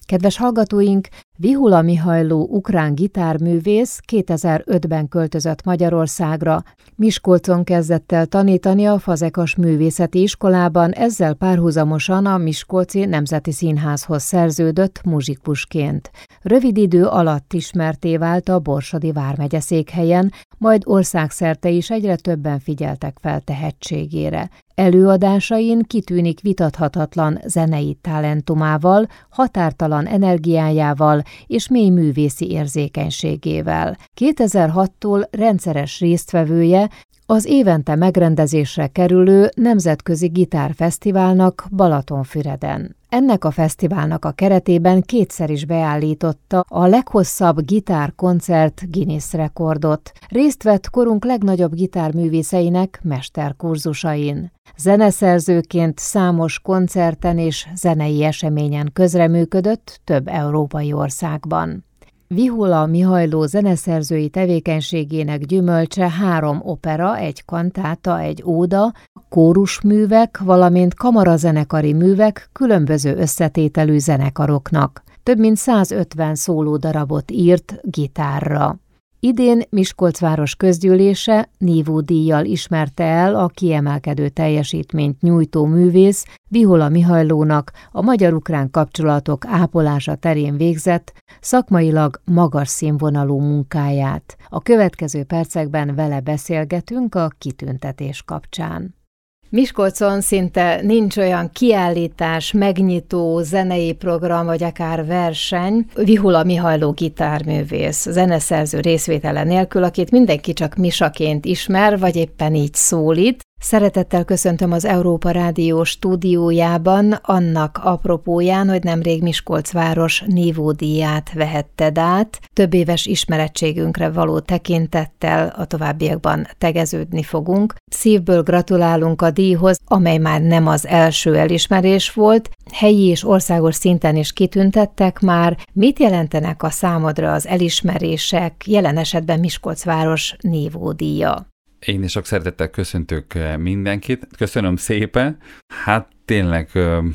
Kedves hallgatóink, Vihula Mihajló ukrán gitárművész 2005-ben költözött Magyarországra. Miskolcon kezdett el tanítani a Fazekas Művészeti Iskolában, ezzel párhuzamosan a Miskolci Nemzeti Színházhoz szerződött muzsikusként. Rövid idő alatt ismertté vált a Borsodi vármegyeszékhelyen, majd országszerte is egyre többen figyeltek fel tehetségére. Előadásain kitűnik vitathatatlan zenei talentumával, határtalan energiájával és mély művészi érzékenységével. 2006-tól rendszeres résztvevője az évente megrendezésre kerülő Nemzetközi Gitárfesztiválnak Balatonfüreden. Ennek a fesztiválnak a keretében kétszer is beállította a leghosszabb gitárkoncert Guinness rekordot. Részt vett korunk legnagyobb gitárművészeinek mesterkurzusain. Zeneszerzőként számos koncerten és zenei eseményen közreműködött több európai országban. Vihula Mihajló zeneszerzői tevékenységének gyümölcse 3 opera, 1 kantáta, 1 óda, kórusművek, valamint kamarazenekari művek különböző összetételű zenekaroknak. Több mint 150 szólódarabot írt gitárra. Idén Miskolc város közgyűlése nívódíjjal ismerte el a kiemelkedő teljesítményt nyújtó művész Vihula Mihajlónak a magyar-ukrán kapcsolatok ápolása terén végzett, szakmailag magas színvonalú munkáját. A következő percekben vele beszélgetünk a kitüntetés kapcsán. Miskolcon szinte nincs olyan kiállítás, megnyitó zenei program, vagy akár verseny. Vihula Mihajló gitárművész, zeneszerző részvétele nélkül, akit mindenki csak Misaként ismer, vagy éppen így szólít. Szeretettel köszöntöm az Európa Rádió stúdiójában, annak apropóján, hogy nemrég Miskolcváros nívódíját vehetted át. Több éves ismerettségünkre való tekintettel a továbbiakban tegeződni fogunk. Szívből gratulálunk a díjhoz, amely már nem az első elismerés volt. Helyi és országos szinten is kitüntettek már. Mit jelentenek a számodra az elismerések, jelen esetben Miskolcváros nívódíja? Én is sok szeretettel köszöntök mindenkit. Köszönöm szépen. Hát tényleg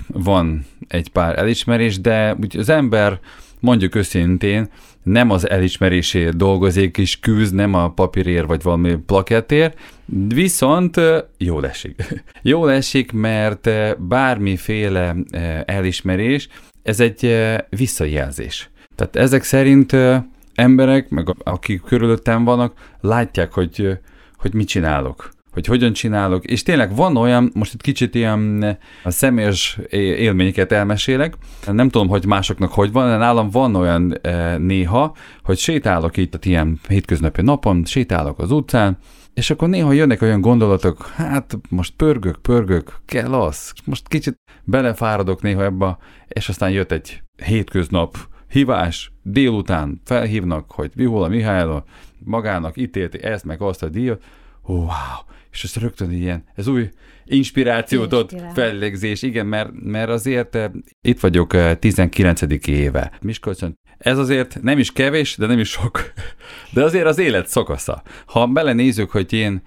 van egy pár elismerés, de úgy az ember, mondjuk őszintén, nem az elismerésért dolgozik és küzd, nem a papírért vagy valami plakettért, viszont jól esik. Jól esik, mert bármiféle elismerés, ez egy visszajelzés. Tehát ezek szerint emberek, meg akik körülöttem vannak, látják, hogy mit csinálok, hogy hogyan csinálok, és tényleg van olyan, most egy kicsit ilyen személyes élményeket elmesélek, nem tudom, hogy másoknak hogy van, de nálam van olyan néha, hogy sétálok itt ilyen hétköznapi napon, sétálok az utcán, és akkor néha jönnek olyan gondolatok, hát most pörgök, kell az, most kicsit belefáradok néha ebbe, és aztán jött egy hétköznap hívás, délután felhívnak, hogy Vihula Mihajló magának ítélti ezt, meg azt a díjat, wow, és ez rögtön ilyen, ez új inspirációt ad, fellegzés, igen, mert azért itt vagyok 19. éve Miskolcon. Ez azért nem is kevés, de nem is sok, de azért az élet szakasza. Ha belenézzük, hogy én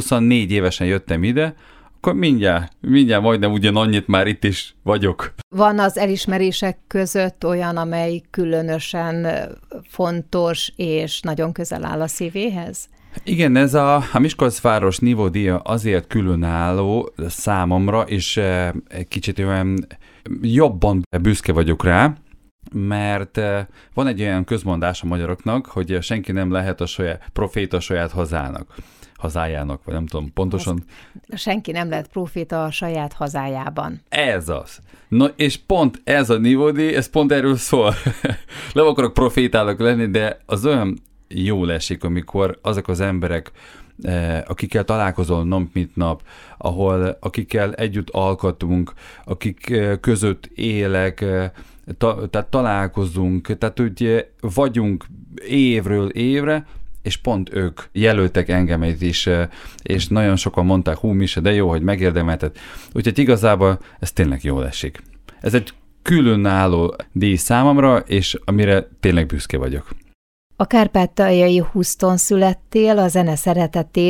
24 évesen jöttem ide, akkor mindjárt majdnem ugyanannyit már itt is vagyok. Van az elismerések között olyan, amely különösen fontos és nagyon közel áll a szívéhez? Igen, ez a Miskolcváros nívódíja azért különálló számomra, és egy kicsit olyan jobban büszke vagyok rá, mert van egy olyan közmondás a magyaroknak, hogy senki nem lehet a proféta saját hazájának, vagy nem tudom pontosan. Senki nem lehet proféta a saját hazájában. Ez az. Na, és pont ez a nívódíj, ez pont erről szól. Nem akarok profétának lenni, de az olyan jól esik, amikor azok az emberek, akikkel találkozol nap mint nap, akikkel együtt alkotunk, akik között élek, tehát találkozunk, tehát úgy vagyunk évről évre, és pont ők jelöltek engem is, és nagyon sokan mondták, Mise, de jó, hogy megérdemelted. Úgyhogy igazából ez tényleg jól esik. Ez egy különálló díj számomra, és amire tényleg büszke vagyok. A kárpátaljai Houston születtél, a zene szeretetét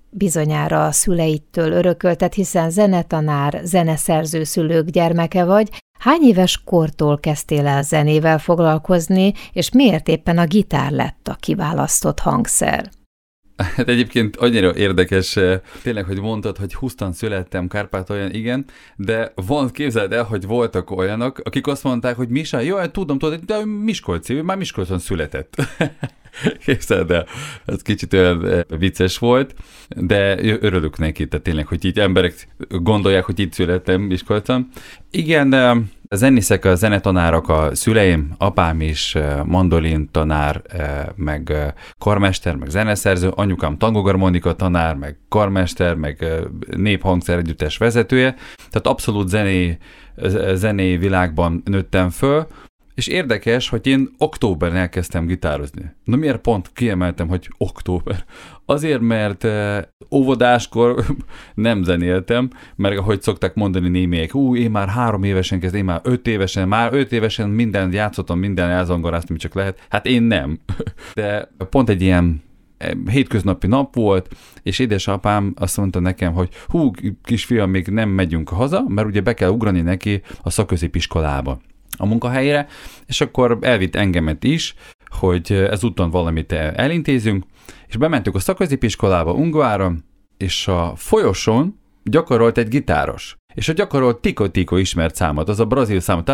bizonyára a szüleidtől örökölted, hiszen zenetanár, zeneszerző szülők gyermeke vagy. Hány éves kortól kezdtél el zenével foglalkozni, és miért éppen a gitár lett a kiválasztott hangszer? Hát egyébként annyira érdekes, tényleg, hogy mondtad, hogy 20-an születtem Kárpátalján, igen, de képzeld el, hogy voltak olyanok, akik azt mondták, hogy Misa, jó, tudom, de Miskolci, ő már Miskolcon született. Képzeld el, ez kicsit olyan vicces volt, de örülök neki, tehát tényleg, hogy így emberek gondolják, hogy itt születtem Miskolcon. Igen, a zenészek, a zenetanárok, a szüleim, apám is mandolin tanár, meg karmester, meg zeneszerző, anyukám tangóharmonika tanár, meg karmester, meg néphangszer együttes vezetője, tehát abszolút zené világban nőttem föl, és érdekes, hogy én októberben elkezdtem gitározni. Na miért pont kiemeltem, hogy október? Azért, mert óvodáskor nem zenéltem, mert ahogy szokták mondani némelyek, én már 3 évesen kezdtem, én már 5 évesen mindent játszottam, minden elzongoráztam, mi csak lehet. Hát én nem. De pont egy ilyen hétköznapi nap volt, és édesapám azt mondta nekem, hogy kisfiam, még nem megyünk haza, mert ugye be kell ugrani neki a szakközépiskolába, a munkahelyre, és akkor elvitt engemet is, hogy ezúton valamit elintézünk, és bementünk a szakközépiskolába Ungváron, és a folyosón gyakorolt egy gitáros. És a gyakorolt Tico ismert számot, az a brazil számot.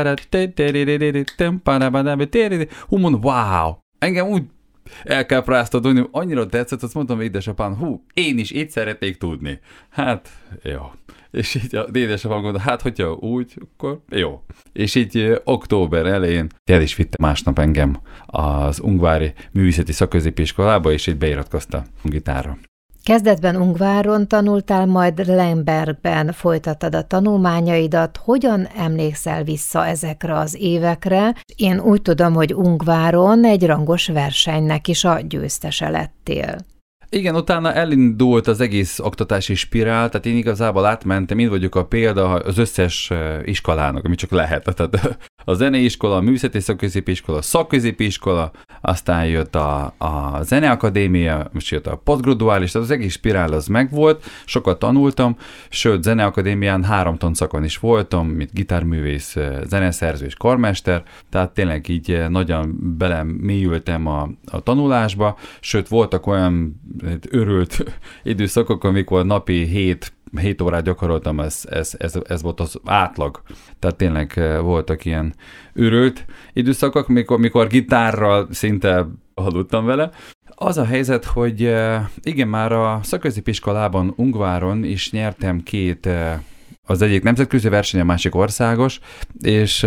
Mondom, wow! Engem úgy elkápráztat, hogy annyira tetszett, azt mondtam édesapám, én is így szeretnék tudni. Hát, jó. És így a édesapám mondta, hát hogyha úgy, akkor jó. És így október elején el is vitte másnap engem az Ungvári Művészeti Szakközépiskolába, és így beiratkoztam a gitárra. Kezdetben Ungváron tanultál, majd Lembergben folytattad a tanulmányaidat. Hogyan emlékszel vissza ezekre az évekre? Én úgy tudom, hogy Ungváron egy rangos versenynek is a győztese lettél. Igen, utána elindult az egész oktatási spirál, tehát én igazából átmentem, én vagyok a példa az összes iskolának, ami csak lehet. Tehát a zeneiskola, a művészeti szakközépiskola, a szakközépiskola, aztán jött a zeneakadémia, most jött a posztgraduális, tehát az egész spirál az megvolt, sokat tanultam, sőt, zeneakadémián 3 tanszakon is voltam, mint gitárművész, zeneszerző és karmester, tehát tényleg így nagyon belemélyültem a tanulásba, sőt, voltak olyan örült időszakok, amikor napi 7 órát gyakoroltam, ez volt az átlag. Tehát tényleg voltak ilyen őrült időszakok, mikor gitárral szinte aludtam vele. Az a helyzet, hogy igen, már a szakközépiskolában Ungváron is nyertem 2, az egyik nemzetközi verseny, a másik országos, és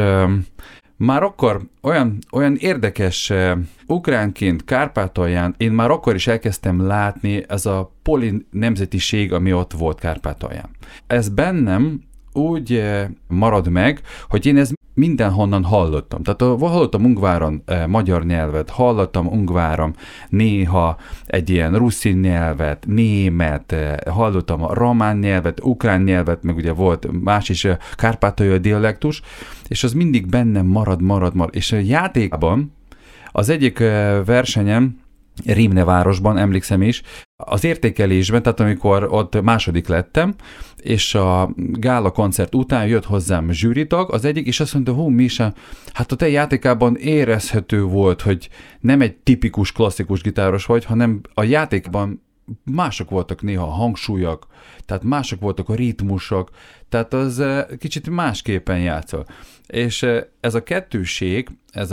már akkor olyan érdekes ukránként Kárpátalján, én már akkor is elkezdtem látni ez a polinemzetiség, ami ott volt Kárpátalján. Ez bennem úgy marad meg, hogy én ezt mindenhonnan hallottam. Tehát hallottam Ungváron magyar nyelvet, hallottam Ungváron néha egy ilyen ruszin nyelvet, német, hallottam a román nyelvet, ukrán nyelvet, meg ugye volt más is kárpátaljai dialektus, és az mindig bennem marad. És a játékban az egyik versenyem Rímnevárosban, emlékszem is, az értékelésben, tehát amikor ott második lettem, és a gála koncert után jött hozzám zsűritag, az egyik, és azt mondta, Misa, hát a te játékában érezhető volt, hogy nem egy tipikus, klasszikus gitáros vagy, hanem a játékban mások voltak néha a hangsúlyok, tehát mások voltak a ritmusok, tehát az kicsit másképpen játszol. És ez a kettőség,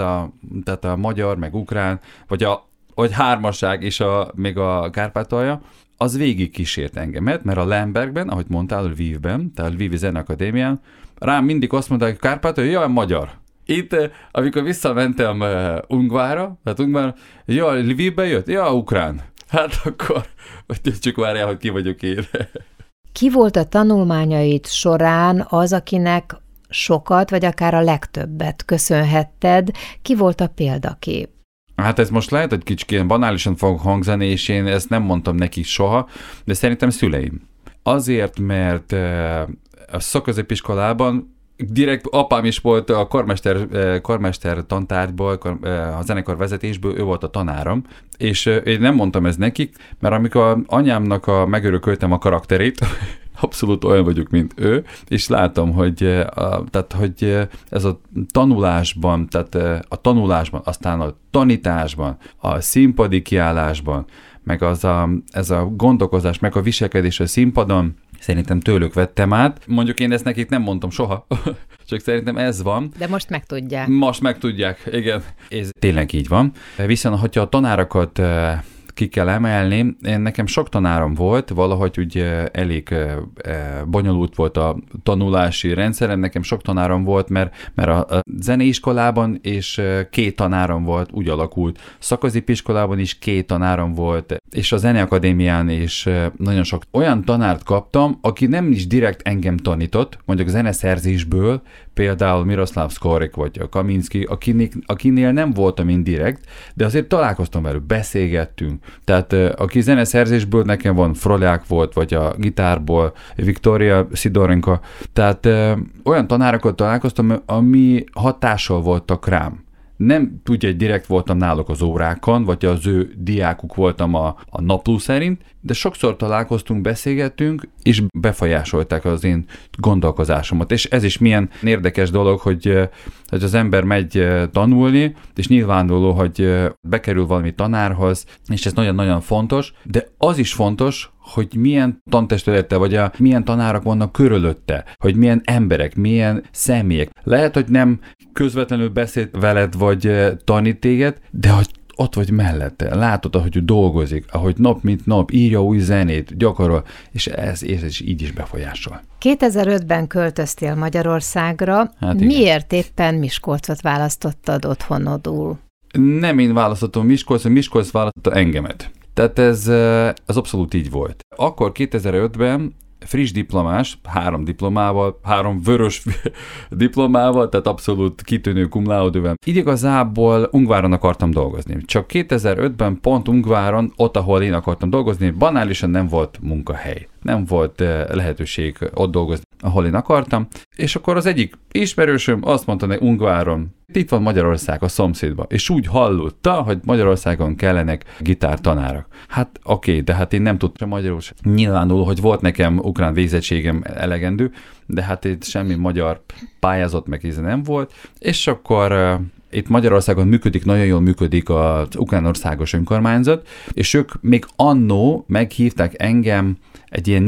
tehát a magyar, meg ukrán, vagy hármasság és még a Kárpátalja, az végig kísért engemet, mert a Lembergben, ahogy mondtál, Lvivben, tehát a Lvivi Zeneakadémián, rám mindig azt mondták, hogy Kárpátalja, jaj, magyar. Itt, amikor visszamentem Ungvárra, Lvivbe jött, ukrán. Hát akkor, csak várjál, hogy ki vagyok én. Ki volt a tanulmányaid során az, akinek sokat, vagy akár a legtöbbet köszönhetted? Ki volt a példakép? Hát ez most lehet, hogy kicsit banálisan fog hangzani, és én ezt nem mondtam neki soha, de szerintem szüleim. Azért, mert a szakközépiskolában direkt apám is volt a karmester tantárgyból, a zenekarvezetésből, ő volt a tanárom, és én nem mondtam ezt nekik, mert amikor anyámnak megörököltem a karakterét, abszolút olyan vagyok, mint ő, és látom, hogy ez a tanulásban, aztán a tanításban, a színpadi kiállásban, meg ez a gondolkozás, meg a viselkedés a színpadon, szerintem tőlük vettem át. Mondjuk én ezt nekik nem mondtam soha, csak szerintem ez van. De most megtudják. Most megtudják, igen. Ez tényleg így van. Viszont, hogyha a tanárokat ki kell emelni. Nekem sok tanárom volt, valahogy ugye elég bonyolult volt a tanulási rendszerem, nekem sok tanárom volt, mert a zeneiskolában és 2 tanárom volt, úgy alakult. Szakaszipiskolában is 2 tanárom volt, és a zeneakadémián is nagyon sok olyan tanárt kaptam, aki nem is direkt engem tanított, mondjuk zeneszerzésből, például Miroslav Skorik vagy a Kaminski, akinél nem voltam indirekt, de azért találkoztam velük, beszélgettünk. Tehát aki zeneszerzésből nekem van, Frolják volt, vagy a gitárból Viktoria Sidorenko. Tehát olyan tanárokat találkoztam, ami hatással voltak rám. Nem tudja, direkt voltam náluk az órákon, vagy az ő diákuk voltam a napló szerint, de sokszor találkoztunk, beszélgettünk, és befolyásolták az én gondolkozásomat. És ez is milyen érdekes dolog, hogy az ember megy tanulni, és nyilvánvaló, hogy bekerül valami tanárhoz, és ez nagyon-nagyon fontos, de az is fontos, hogy milyen tantestülete, vagy milyen tanárok vannak körülötte, hogy milyen emberek, milyen személyek. Lehet, hogy nem közvetlenül beszél veled, vagy tanít téged, de hogy ott vagy mellette, látod, ahogy ő dolgozik, ahogy nap mint nap írja új zenét, gyakorol, és ez is így is befolyásol. 2005-ben költöztél Magyarországra. Hát miért éppen Miskolcot választottad otthonodul? Nem én választottam Miskolc választotta engemet. Tehát ez abszolút így volt. Akkor 2005-ben friss diplomás, 3 diplomával, 3 vörös diplomával, tehát abszolút kitűnő cum laude-vel. Így igazából Ungváron akartam dolgozni. Csak 2005-ben pont Ungváron, ott, ahol én akartam dolgozni, banálisan nem volt munkahely. Nem volt lehetőség ott dolgozni, ahol én akartam. És akkor az egyik ismerősöm azt mondta, hogy Ungváron, itt van Magyarország a szomszédban, és úgy hallotta, hogy Magyarországon kellenek gitártanárok. Hát oké, de hát én nem tudtam magyarul. Nyilvánvaló, hogy volt nekem ukrán végzettségem elegendő, de hát itt semmi magyar pályázat meg ez nem volt. És akkor itt Magyarországon nagyon jól működik az ukránországos önkormányzat, és ők még annó meghívták engem egy ilyen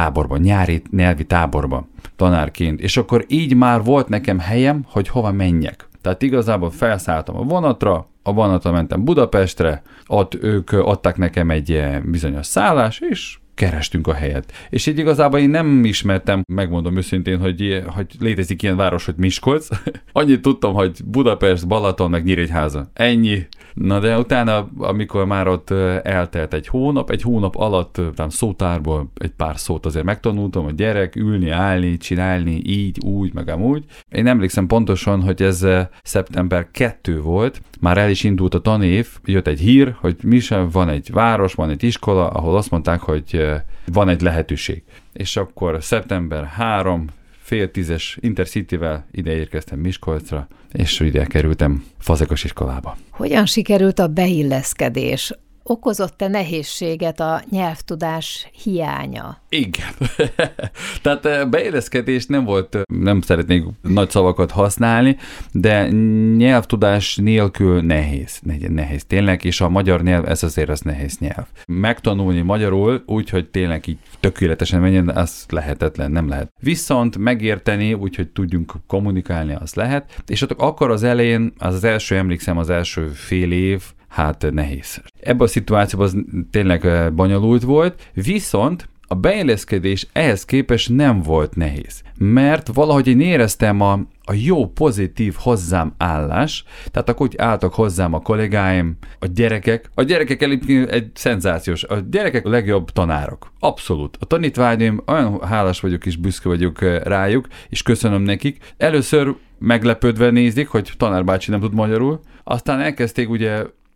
nyári nyelvi táborba tanárként, és akkor így már volt nekem helyem, hogy hova menjek. Tehát igazából felszálltam a vonatra, a vonatra mentem Budapestre, ott ők adtak nekem egy bizonyos szállás, és kerestünk a helyet. És így igazából én nem ismertem, megmondom őszintén, hogy létezik ilyen város, hogy Miskolc. Annyit tudtam, hogy Budapest, Balaton, meg Nyíregyháza. Ennyi. Na de utána, amikor már ott eltelt egy hónap alatt szótárból egy pár szót azért megtanultam, hogy gyerek, ülni, állni, csinálni, így, úgy, meg amúgy. Én emlékszem pontosan, hogy ez szeptember 2 volt, már el is indult a tanév, jött egy hír, hogy van egy város, van egy iskola, ahol azt mondták, hogy van egy lehetőség. És akkor szeptember 3, fél 10-es Intercityvel ide érkeztem Miskolcra, és ide kerültem Fazekas iskolába. Hogyan sikerült a beilleszkedés? Okozott-e nehézséget a nyelvtudás hiánya? Igen. Tehát beilleszkedés nem volt, nem szeretnék nagy szavakat használni, de nyelvtudás nélkül nehéz tényleg, és a magyar nyelv, ez azért az nehéz nyelv. Megtanulni magyarul úgy, hogy tényleg így tökéletesen menjen, az lehetetlen, nem lehet. Viszont megérteni, úgyhogy tudjunk kommunikálni, az lehet, és akkor az elején, az első fél év, hát nehéz. Ebben a szituációban az tényleg bonyolult volt, viszont a beilleszkedés ehhez képest nem volt nehéz, mert valahogy én éreztem a jó, pozitív hozzám állás, tehát akkor úgy álltak hozzám a kollégáim, a gyerekek egy szenzációs, a gyerekek a legjobb tanárok, abszolút. A tanítványaim, olyan hálás vagyok és büszke vagyok rájuk, és köszönöm nekik. Először meglepődve nézik, hogy tanárbácsi nem tud magyarul, aztán elkezdték ugye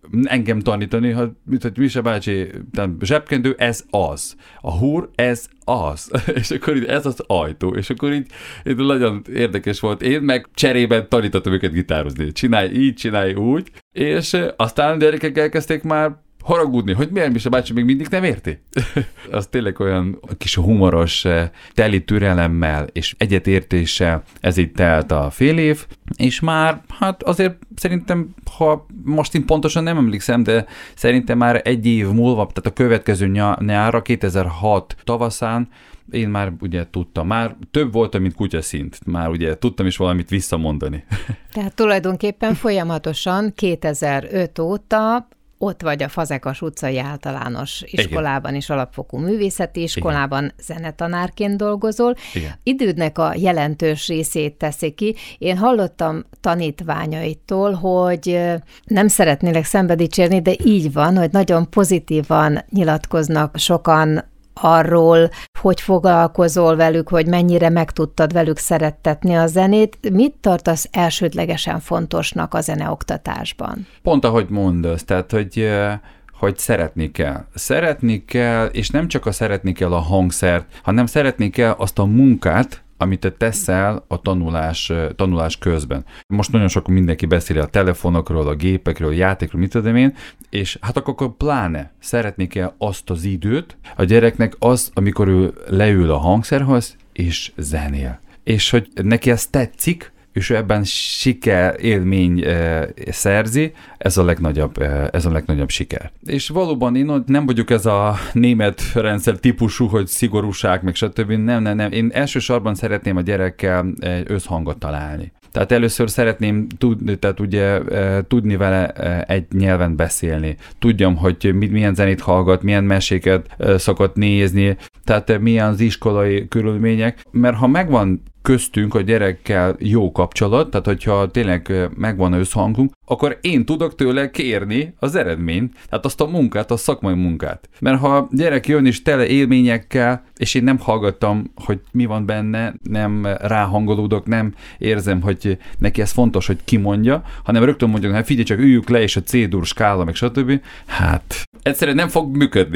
engem tanítani, hogy Mise bácsi, zsebkendő, ez az. A húr, ez az. És akkor így ez az ajtó. És akkor így nagyon érdekes volt. Én meg cserében tanítottam őket gitározni. Csinálj így, csinálj úgy. És aztán a gyerekek elkezdték már haragudni, hogy miért Mise bácsi még mindig nem érti. Az tényleg olyan kis humoros, teli türelemmel és egyetértéssel ez itt telt a fél év, és már hát azért szerintem, ha most én pontosan nem emlékszem, de szerintem már egy év múlva, tehát a következő nyárra, 2006 tavaszán én már ugye tudtam, már több voltam, mint kutyaszint, már ugye tudtam is valamit visszamondani. Tehát tulajdonképpen folyamatosan 2005 óta ott vagy a Fazekas utcai általános iskolában és alapfokú művészeti iskolában. Igen. Zenetanárként dolgozol. Igen. Idődnek a jelentős részét teszi ki. Én hallottam tanítványaitól, hogy nem szeretnélek szembe dicsérni, de így van, hogy nagyon pozitívan nyilatkoznak sokan arról, hogy foglalkozol velük, hogy mennyire meg tudtad velük szerettetni a zenét. Mit tartasz elsődlegesen fontosnak a zeneoktatásban? Pont ahogy mondasz, tehát, hogy szeretni kell. Szeretni kell, és nem csak szeretni kell a hangszert, hanem szeretni kell azt a munkát, amit te teszel a tanulás közben. Most nagyon sok mindenki beszél a telefonokról, a gépekről, a játékról, mit tudom én, és hát akkor pláne szeretni kell azt az időt, a gyereknek az, amikor ő leül a hangszerhoz, és zenél. És hogy neki ez tetszik, és ő ebben élmény szerzi, ez a legnagyobb siker. És valóban én nem vagyok ez a német rendszer típusú, hogy szigorúság, meg stb. Nem. Én elsősorban szeretném a gyerekkel egy összhangot találni. Tehát először szeretném tudni vele egy nyelven beszélni. Tudjam, hogy milyen zenét hallgat, milyen meséket szokott nézni, tehát milyen az iskolai körülmények, mert ha megvan köztünk a gyerekkel jó kapcsolat, tehát hogyha tényleg megvan összhangunk, akkor én tudok tőle kérni az eredményt, tehát azt a munkát, a szakmai munkát. Mert ha a gyerek jön is tele élményekkel, és én nem hallgattam, hogy mi van benne, nem ráhangolódok, nem érzem, hogy neki ez fontos, hogy kimondja, hanem rögtön mondjuk, hát figyelj csak, üljük le, és a C-dur skála, meg stb. Hát, egyszerűen nem fog működni.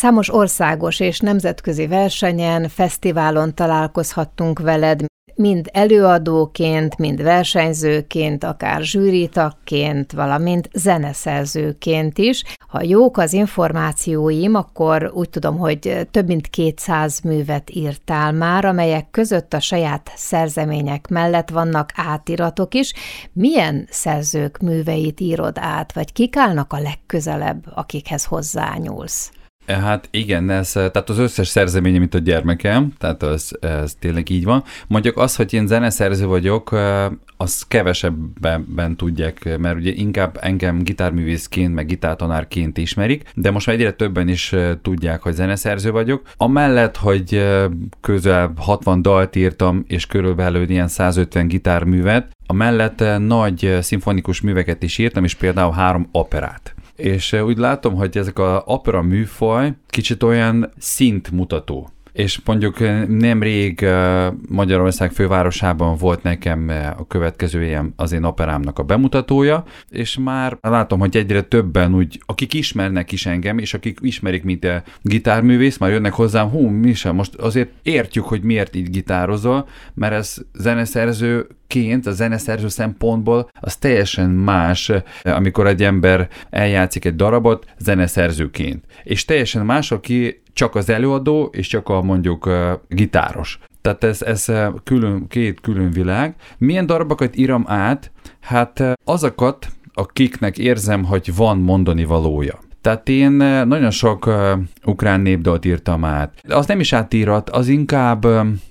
Számos országos és nemzetközi versenyen, fesztiválon találkozhattunk veled, mind előadóként, mind versenyzőként, akár zsűritagként, valamint zeneszerzőként is. Ha jók az információim, akkor úgy tudom, hogy több mint 200 művet írtál már, amelyek között a saját szerzemények mellett vannak átiratok is. Milyen szerzők műveit írod át, vagy kik állnak a legközelebb, akikhez hozzányúlsz? Hát igen, tehát az összes szerzeménye, mint a gyermekem, tehát ez tényleg így van. Mondjuk az, hogy én zeneszerző vagyok, azt kevesebben tudják, mert ugye inkább engem gitárművészként, meg gitártanárként ismerik, de most már egyre többen is tudják, hogy zeneszerző vagyok. Amellett, hogy közel 60 dalt írtam, és körülbelül ilyen 150 gitárművet, amellett nagy szimfonikus műveket is írtam, és például 3 operát. És úgy látom, hogy ezek az opera műfaj kicsit olyan szintmutató. És mondjuk nemrég Magyarország fővárosában volt nekem a következő ilyen az én operámnak a bemutatója, és már látom, hogy egyre többen úgy, akik ismernek is engem, és akik ismerik, mint a gitárművész, már jönnek hozzám, Misha, most azért értjük, hogy miért így gitározol, mert ez zeneszerzőként, a zeneszerző szempontból az teljesen más, amikor egy ember eljátszik egy darabot zeneszerzőként. És teljesen más, aki csak az előadó, és csak a mondjuk gitáros. Tehát ez két külön világ. Milyen darabokat írom át? Hát azokat, akiknek érzem, hogy van mondani valója. Tehát én nagyon sok ukrán népdalt írtam át. Az nem is átírat, az inkább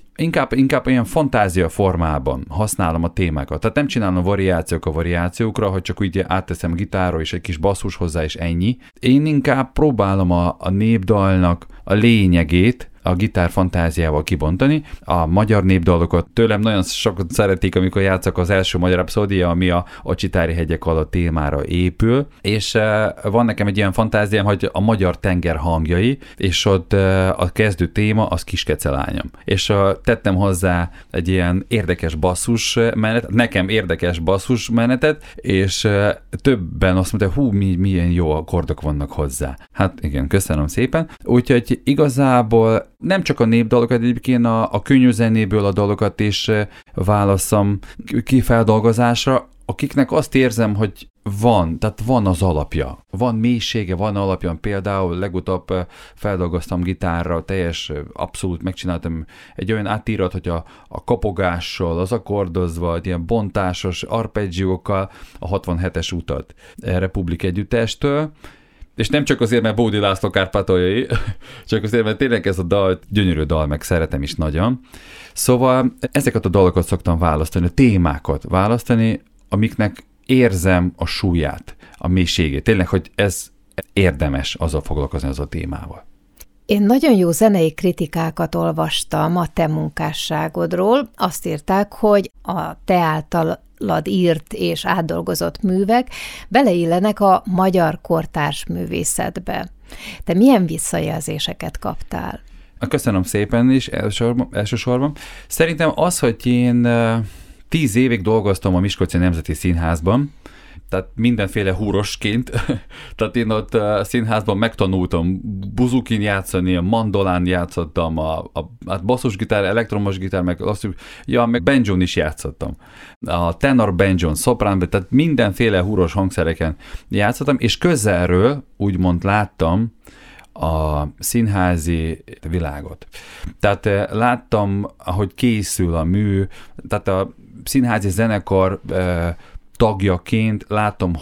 olyan fantázia formában használom a témákat. Tehát nem csinálom variációk a variációkra, hogy csak úgy átteszem gitárra és egy kis basszus hozzá, és ennyi. Én inkább próbálom a népdalnak a lényegét a gitár fantáziával kibontani. A magyar népdalokat tőlem nagyon sokat szeretik, amikor játszok az első magyar rapszódia, ami a Csitári hegyek alatt témára épül, és van nekem egy ilyen fantáziám, hogy a magyar tenger hangjai, és ott a kezdő téma az Kiskecelányom. És tettem hozzá egy ilyen érdekes basszus menetet, nekem érdekes basszus menetet, és többen azt mondta, milyen jó akkordok vannak hozzá. Hát igen, köszönöm szépen. Úgyhogy igazából nem csak a népdalokat, egyébként a könnyű zenéből a dalokat is válaszom ki feldolgozásra, akiknek azt érzem, hogy tehát van az alapja, van mélysége, van alapja. Például legutóbb feldolgoztam gitárra, abszolút megcsináltam egy olyan átírat, hogy a kapogással, az akkordozva, ilyen bontásos arpeggiókkal a 67-es utat Republik Együttestől, és nem csak azért, mert Bódi László kárpátaljai, csak azért, mert tényleg ez a dal, gyönyörű dal, meg szeretem is nagyon. Szóval ezeket a dalokat szoktam választani, a témákat választani, amiknek érzem a súlyát, a mélységét. Tényleg, hogy ez érdemes azzal foglalkozni, az a témával. Én nagyon jó zenei kritikákat olvastam a te munkásságodról. Azt írták, hogy a te általad írt és átdolgozott művek beleillenek a magyar kortárs művészetbe. Te milyen visszajelzéseket kaptál? Köszönöm szépen is elsősorban. Szerintem az, hogy én 10 évig dolgoztam a Miskolci Nemzeti Színházban, tehát mindenféle húrosként, tehát én ott a színházban megtanultam buzukin játszani, a mandolán játszottam, a basszusgitár, elektromos gitár, meg banjón is játszottam. A tenor banjón, szoprán, tehát mindenféle húros hangszereken játszottam, és közelről úgymond láttam a színházi világot. Tehát láttam, ahogy készül a mű, tehát a színházi zenekar tagjaként látom,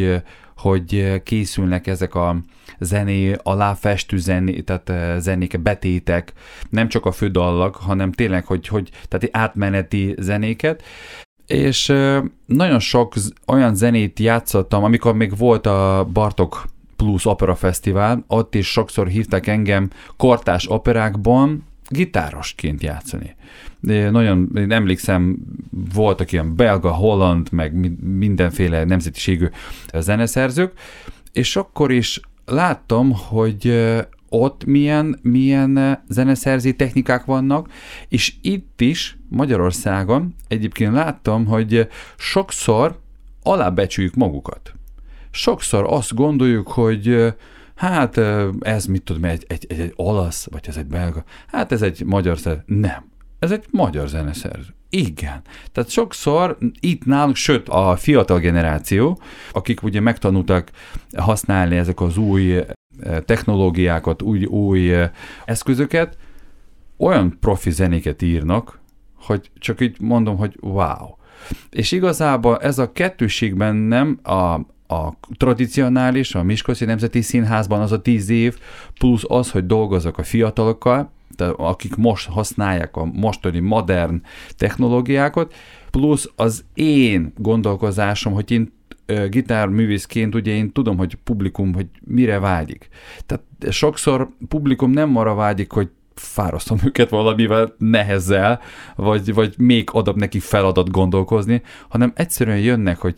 hogy készülnek ezek a aláfestő zenék, betétek, nem csak a fődallak, hanem tényleg, tehát átmeneti zenéket, és nagyon sok olyan zenét játszottam, amikor még volt a Bartók Plus Opera Fesztivál, ott is sokszor hívtak engem kortárs operákban gitárosként játszani. Én emlékszem, voltak ilyen belga, holland, meg mindenféle nemzetiségű zeneszerzők, és akkor is láttam, hogy ott milyen zeneszerző technikák vannak, és itt is Magyarországon egyébként láttam, hogy sokszor alábecsüljük magukat. Sokszor azt gondoljuk, hogy hát ez mit tudom, egy olasz, vagy ez egy belga, hát ez egy magyar szerző. Nem, ez egy magyar zeneszerző. Igen. Tehát sokszor itt nálunk, sőt a fiatal generáció, akik ugye megtanultak használni ezek az új technológiákat, új eszközöket, olyan profi zenéket írnak, hogy csak így mondom, hogy wow. És igazából ez a kettőségben nem a tradicionális, a Miskolci Nemzeti Színházban az a 10 év, plusz az, hogy dolgozok a fiatalokkal, akik most használják a mostani modern technológiákat, plusz az én gondolkozásom, hogy én gitárművészként, ugye én tudom, hogy publikum, hogy mire vágyik. Tehát sokszor publikum nem arra vágyik, hogy fárasztom őket valamivel nehezzel, vagy még adok neki feladat gondolkozni, hanem egyszerűen jönnek, hogy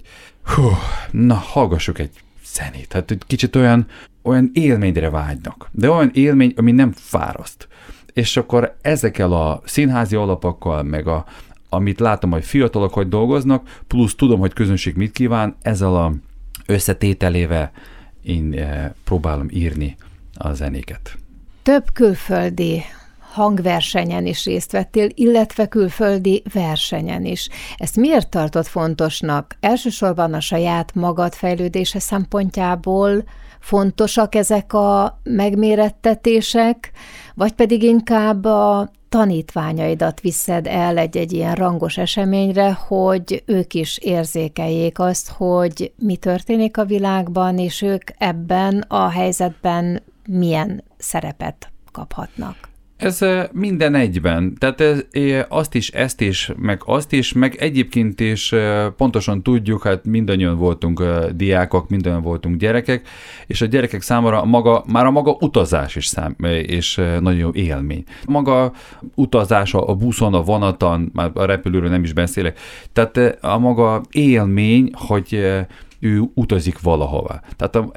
na, hallgassuk egy zenét. Tehát egy kicsit olyan élményre vágynak. De olyan élmény, ami nem fáraszt. És akkor ezekkel a színházi alapokkal, meg amit látom, hogy fiatalok hogy dolgoznak, plusz tudom, hogy közönség mit kíván, ezzel a összetételével én próbálom írni a zenéket. Több külföldi hangversenyen is részt vettél, illetve külföldi versenyen is. Ezt miért tartott fontosnak? Elsősorban a saját magad fejlődése szempontjából fontosak ezek a megmérettetések, vagy pedig inkább a tanítványaidat viszed el egy ilyen rangos eseményre, hogy ők is érzékeljék azt, hogy mi történik a világban, és ők ebben a helyzetben milyen szerepet kaphatnak? Ez minden egyben. Tehát azt is, ezt is, meg egyébként is pontosan tudjuk, hát mindannyian voltunk diákok, mindannyian voltunk gyerekek, és a gyerekek számára már a maga utazás és nagyon jó élmény. Maga utazás a buszon, a vonaton, már a repülőről nem is beszélek, tehát a maga élmény, hogy ő utazik valahova. Tehát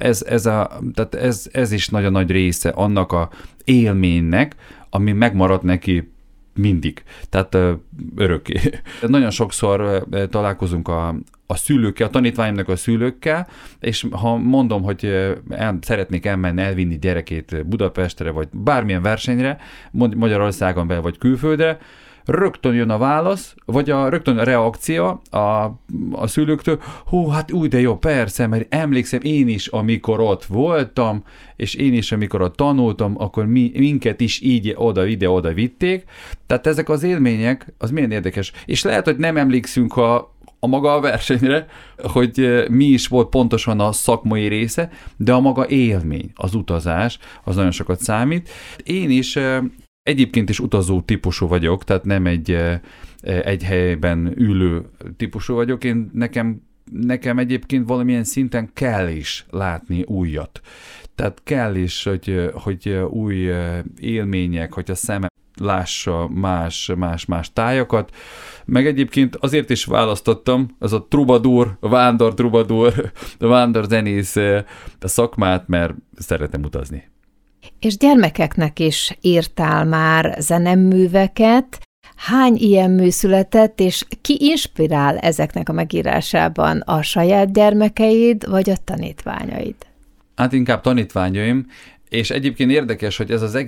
ez is nagyon nagy része annak a élménynek, ami megmarad neki mindig. Tehát örökké. Nagyon sokszor találkozunk a szülőkkel, a tanítványomnak a szülőkkel, és ha mondom, hogy szeretnék elvinni gyerekét Budapestre, vagy bármilyen versenyre, Magyarországon belül, vagy külföldre, rögtön jön a válasz, vagy rögtön a reakció a szülőktől, hát úgy de jó, persze, mert emlékszem én is, amikor ott voltam, és én is, amikor ott tanultam, akkor minket is így oda vitték. Tehát ezek az élmények, az milyen érdekes. És lehet, hogy nem emlékszünk a maga a versenyre, hogy mi is volt pontosan a szakmai része, de a maga élmény, az utazás, az nagyon sokat számít. Én is egyébként is utazó típusú vagyok, tehát nem egy helyben ülő típusú vagyok. Nekem egyébként valamilyen szinten kell is látni újat. Tehát kell is, hogy új élmények, hogy a szemem lássa más tájakat. Meg egyébként azért is választottam, az a trubadur, vándor zenész szakmát, mert szeretem utazni. És gyermekeknek is írtál már zeneműveket. Hány ilyen mű született, és ki inspirál ezeknek a megírásában? A saját gyermekeid, vagy a tanítványaid? Hát inkább tanítványaim, és egyébként érdekes, hogy ez az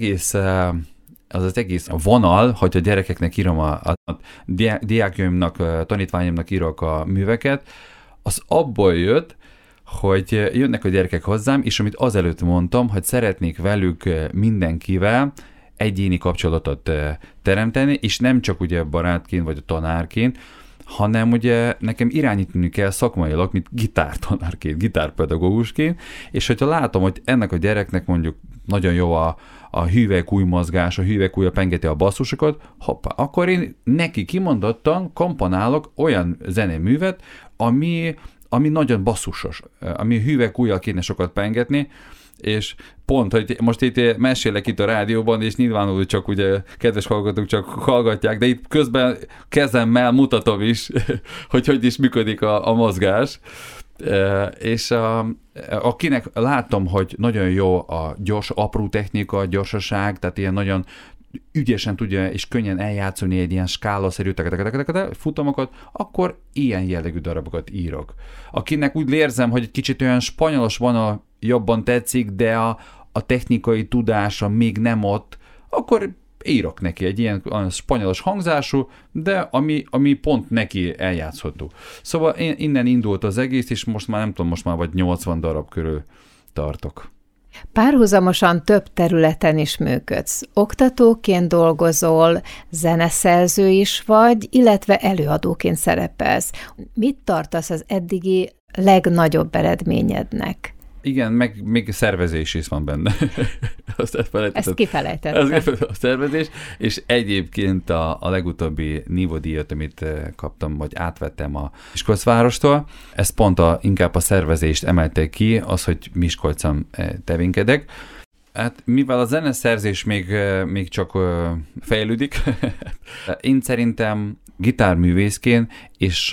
egész vonal, hogy a gyerekeknek írom, a diákjaimnak, tanítványomnak írok a műveket, az abból jött, hogy jönnek a gyerekek hozzám, és amit azelőtt mondtam, hogy szeretnék velük mindenkivel egyéni kapcsolatot teremteni, és nem csak ugye barátként vagy a tanárként, hanem ugye nekem irányítani kell szakmailag, mint gitártanárként, gitárpedagógusként, és hogyha látom, hogy ennek a gyereknek mondjuk nagyon jó a hüvelykúj mozgás, a hüvelykújja pengeti a basszusokat, hoppá, akkor én neki kimondottan komponálok olyan zeneművet, ami nagyon basszusos, ami hüvelykújjal kéne sokat pengetni, és pont, hogy most itt mesélek itt a rádióban, és nyilvánul csak ugye kedves hallgatók csak hallgatják, de itt közben kezemmel mutatom is, hogy is működik a mozgás. És akinek látom, hogy nagyon jó a gyors, apró technika, gyorsaság, tehát ilyen nagyon ügyesen tudja és könnyen eljátszani egy ilyen skálaszerű futamokat, akkor ilyen jellegű darabokat írok. Akinek úgy érzem, hogy egy kicsit olyan spanyolos van jobban tetszik, de a technikai tudása még nem ott, akkor írok neki egy ilyen spanyolos hangzású, de ami pont neki eljátszható. Szóval innen indult az egész, és most már nem tudom, most már vagy 80 darab körül tartok. Párhuzamosan több területen is működsz. Oktatóként dolgozol, zeneszerző is vagy, illetve előadóként szerepelsz. Mit tartasz az eddigi legnagyobb eredményednek? Igen, meg még szervezés is van benne. Ezt kifelejtettem. A szervezés, és egyébként a legutóbbi Nívó-díjat, amit kaptam, vagy átvettem a Miskolcvárostól, ez pont inkább a szervezést emelte ki, az, hogy Miskolcon tevénkedek. Hát mivel a zeneszerzés még csak fejlődik, én szerintem gitárművészként és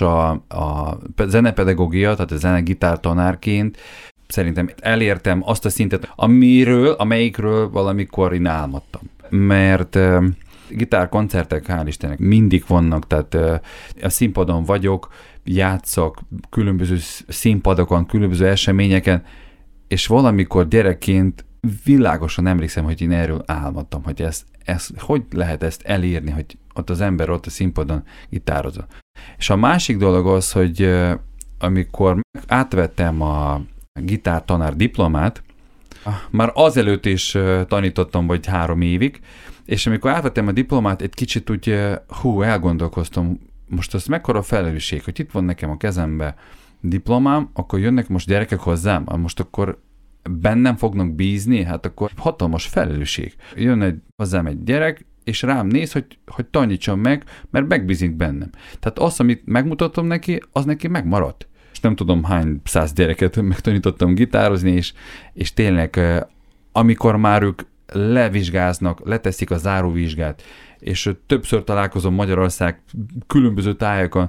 a zenepedagógia, tehát a zenegitártanárként szerintem elértem azt a szintet, amelyikről valamikor én álmodtam. Mert gitárkoncertek, hál' Istennek, mindig vannak, tehát a színpadon vagyok, játszok különböző színpadokon, különböző eseményeken, és valamikor gyerekként világosan emlékszem, hogy én erről álmodtam, hogy hogy lehet ezt elérni, hogy ott az ember ott a színpadon gitározza. És a másik dolog az, hogy amikor átvettem a gitártanár diplomát, már azelőtt is tanítottam, vagy 3 évig, és amikor átvettem a diplomát, egy kicsit úgy elgondolkoztam, most az mekkora felelősség, hogy itt van nekem a kezembe diplomám, akkor jönnek most gyerekek hozzám, most akkor bennem fognak bízni, hát akkor hatalmas felelősség. Jön hozzám egy gyerek, és rám néz, hogy tanítsam meg, mert megbízik bennem. Tehát azt, amit megmutatom neki, az neki megmaradt. És nem tudom hány 100 gyereket megtanítottam gitározni, és tényleg, amikor már ők levizsgáznak, leteszik a záróvizsgát, és többször találkozom Magyarország különböző tájakon,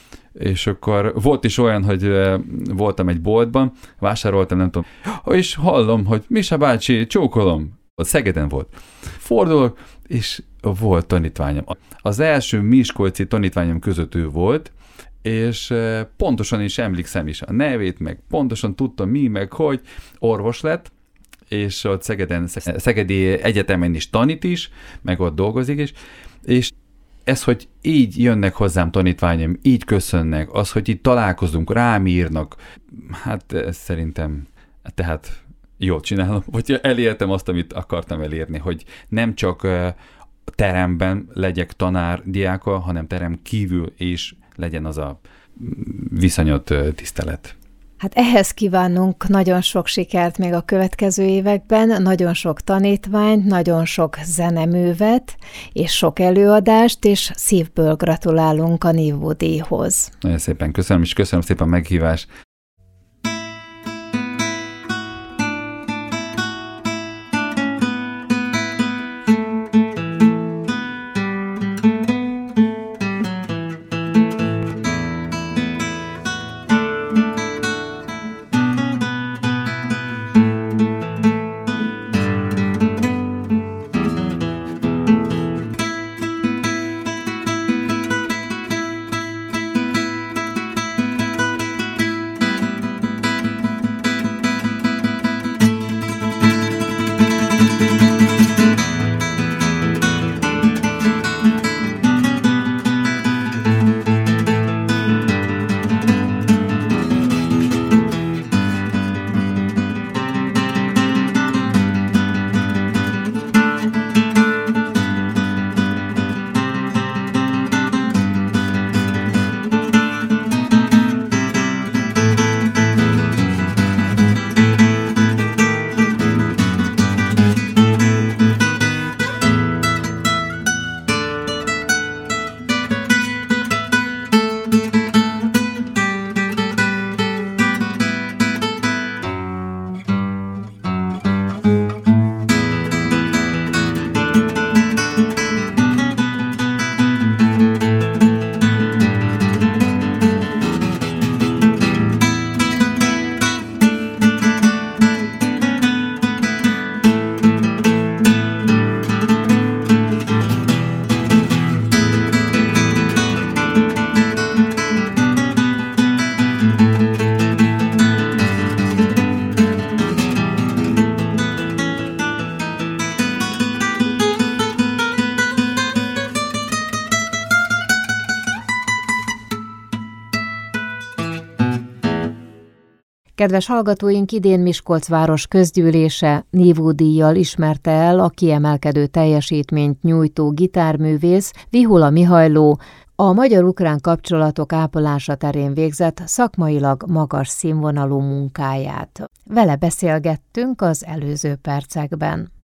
és akkor volt is olyan, hogy voltam egy boltban, vásároltam, nem tudom, és hallom, hogy Misa bácsi, csókolom. A Szegeden volt. Fordulok, és volt tanítványom. Az első miskolci tanítványom között ő volt, és pontosan is emlékszem is a nevét, meg pontosan tudtam mi, meg hogy orvos lett, és ott Szegedi Egyetemen is tanít is, meg ott dolgozik is, és ez, hogy így jönnek hozzám tanítványom, így köszönnek, az, hogy itt találkozunk, rám írnak, hát szerintem, tehát jól csinálom, vagy elértem azt, amit akartam elérni, hogy nem csak teremben legyek tanár diáka, hanem terem kívül is legyen az a viszonyott tisztelet. Hát ehhez kívánunk nagyon sok sikert még a következő években, nagyon sok tanítványt, nagyon sok zeneművet, és sok előadást, és szívből gratulálunk a Nívó-díjhoz. Nagyon szépen köszönöm, és köszönöm szépen a meghívást. Kedves hallgatóink, idén Miskolc város közgyűlése nívódíjjal ismerte el a kiemelkedő teljesítményt nyújtó gitárművész Vihula Mihajló a magyar-ukrán kapcsolatok ápolása terén végzett szakmailag magas színvonalú munkáját. Vele beszélgettünk az előző percekben.